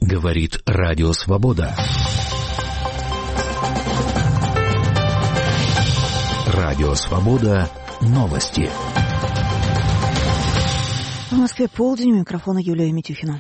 Говорит Радио Свобода. Радио Свобода. Новости. В Москве полдень. У микрофона Юлия Митюхина.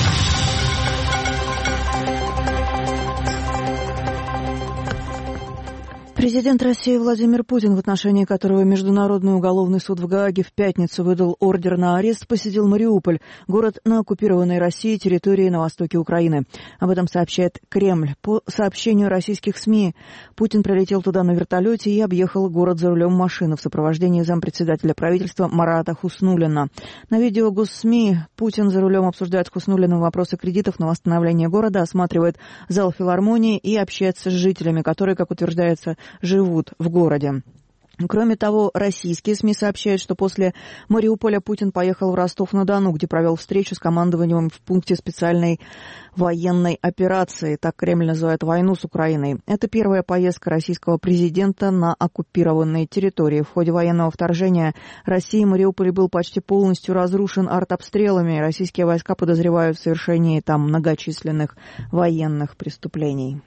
Президент России Владимир Путин, в отношении которого Международный уголовный суд в Гааге в пятницу выдал ордер на арест, посетил Мариуполь, город на оккупированной Россией территории на востоке Украины. Об этом сообщает Кремль. По сообщению российских СМИ, Путин прилетел туда на вертолете и объехал город за рулем машины в сопровождении зампредседателя правительства Марата Хуснуллина. На видео госсми Путин за рулем обсуждает с Хуснуллиным вопросы кредитов на восстановление города, осматривает зал филармонии и общается с жителями, которые, как утверждается, живут в городе. Кроме того, российские СМИ сообщают, что после Мариуполя Путин поехал в Ростов-на-Дону, где провел встречу с командованием в пункте специальной военной операции. Так Кремль называет войну с Украиной. Это первая поездка российского президента на оккупированные территории. В ходе военного вторжения России Мариуполь был почти полностью разрушен артобстрелами. Российские войска подозревают в совершении там многочисленных военных преступлений.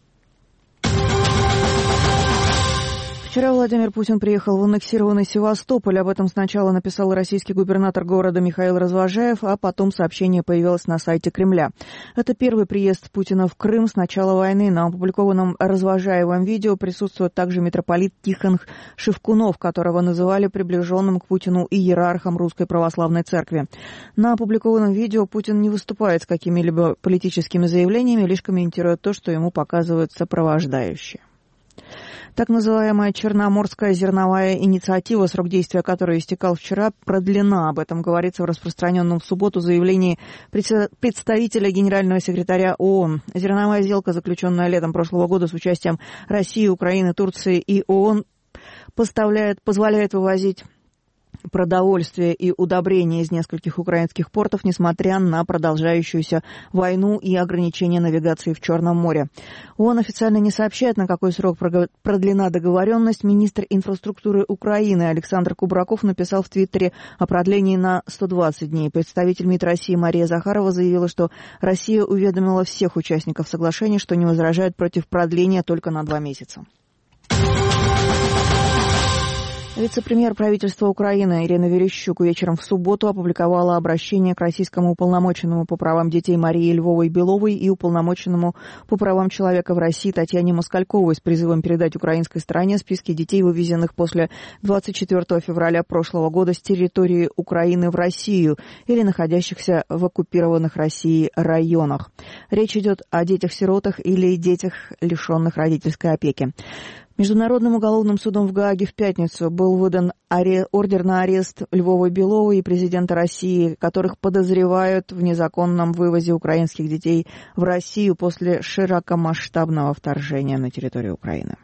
Вчера Владимир Путин приехал в аннексированный Севастополь. Об этом сначала написал российский губернатор города Михаил Развожаев, а потом сообщение появилось на сайте Кремля. Это первый приезд Путина в Крым с начала войны. На опубликованном Развожаевом видео присутствует также митрополит Тихон Шевкунов, которого называли приближенным к Путину иерархом Русской Православной Церкви. На опубликованном видео Путин не выступает с какими-либо политическими заявлениями, лишь комментирует то, что ему показывают сопровождающие. Так называемая Черноморская зерновая инициатива, срок действия которой истекал вчера, продлена. Об этом говорится в распространенном в субботу заявлении представителя генерального секретаря ООН. Зерновая сделка, заключенная летом прошлого года с участием России, Украины, Турции и ООН, позволяет вывозить продовольствие и удобрения из нескольких украинских портов, несмотря на продолжающуюся войну и ограничения навигации в Черном море. ООН официально не сообщает, на какой срок продлена договоренность. Министр инфраструктуры Украины Александр Кубраков написал в Твиттере о продлении на 120 дней. Представитель МИД России Мария Захарова заявила, что Россия уведомила всех участников соглашения, что не возражает против продления только на 2 месяца. Вице-премьер правительства Украины Ирина Верещук вечером в субботу опубликовала обращение к российскому уполномоченному по правам детей Марии Львовой-Беловой и уполномоченному по правам человека в России Татьяне Москальковой с призывом передать украинской стороне списки детей, вывезенных после 24 февраля прошлого года с территории Украины в Россию или находящихся в оккупированных Россией районах. Речь идет о детях-сиротах или детях, лишенных родительской опеки. Международным уголовным судом в Гааге в пятницу был выдан ордер на арест Львовой-Беловой и президента России, которых подозревают в незаконном вывозе украинских детей в Россию после широкомасштабного вторжения на территорию Украины.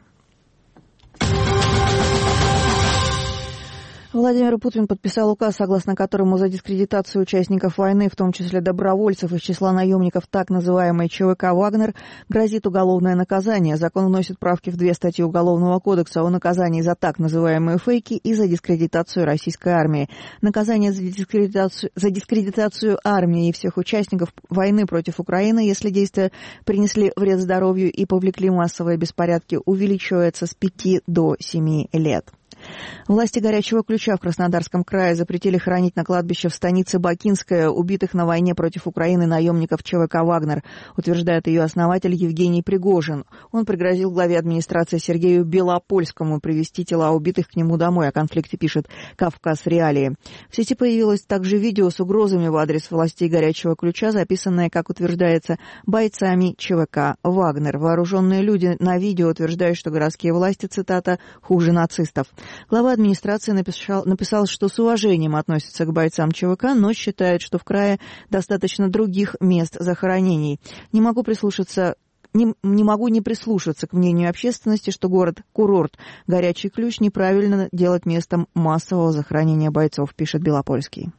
Владимир Путин подписал указ, согласно которому за дискредитацию участников войны, в том числе добровольцев из числа наемников так называемой ЧВК «Вагнер», грозит уголовное наказание. Закон вносит правки в 2 статьи Уголовного кодекса о наказании за так называемые фейки и за дискредитацию российской армии. Наказание за дискредитацию армии и всех участников войны против Украины, если действия принесли вред здоровью и повлекли массовые беспорядки, увеличивается с 5 до 7 лет. Власти Горячего Ключа в Краснодарском крае запретили хоронить на кладбище в станице Бакинская убитых на войне против Украины наемников ЧВК «Вагнер», утверждает ее основатель Евгений Пригожин. Он пригрозил главе администрации Сергею Белопольскому привезти тела убитых к нему домой. О конфликте пишет «Кавказ Реалии». В сети появилось также видео с угрозами в адрес властей Горячего Ключа, записанное, как утверждается, бойцами ЧВК «Вагнер». Вооруженные люди на видео утверждают, что городские власти, цитата, «хуже нацистов». Глава администрации написал, что с уважением относится к бойцам ЧВК, но считает, что в крае достаточно других мест захоронений. Не могу не прислушаться к мнению общественности, что город-курорт Горячий Ключ неправильно делать местом массового захоронения бойцов, пишет Белопольский.